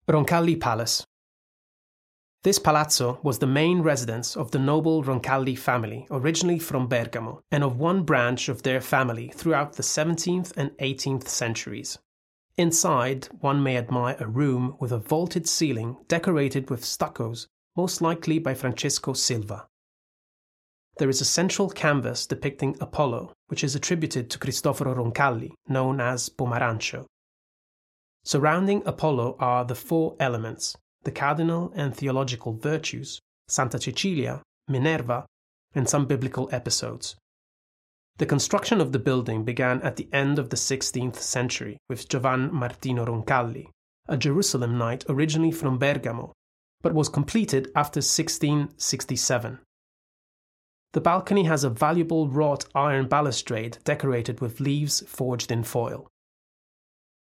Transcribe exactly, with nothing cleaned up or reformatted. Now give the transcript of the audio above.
Roncalli Palace. This palazzo was the main residence of the noble Roncalli family, originally from Bergamo, and of one branch of their family throughout the seventeenth and eighteenth centuries. Inside, one may admire a room with a vaulted ceiling decorated with stuccos, most likely by Francesco Silva. There is a central canvas depicting Apollo, which is attributed to Cristoforo Roncalli, known as Pomarancio. Surrounding Apollo are the four elements, the cardinal and theological virtues, Santa Cecilia, Minerva, and some biblical episodes. The construction of the building began at the end of the sixteenth century with Giovan Martino Roncalli, a Jerusalem knight originally from Bergamo, but was completed after sixteen sixty-seven. The balcony has a valuable wrought iron balustrade decorated with leaves forged in foil.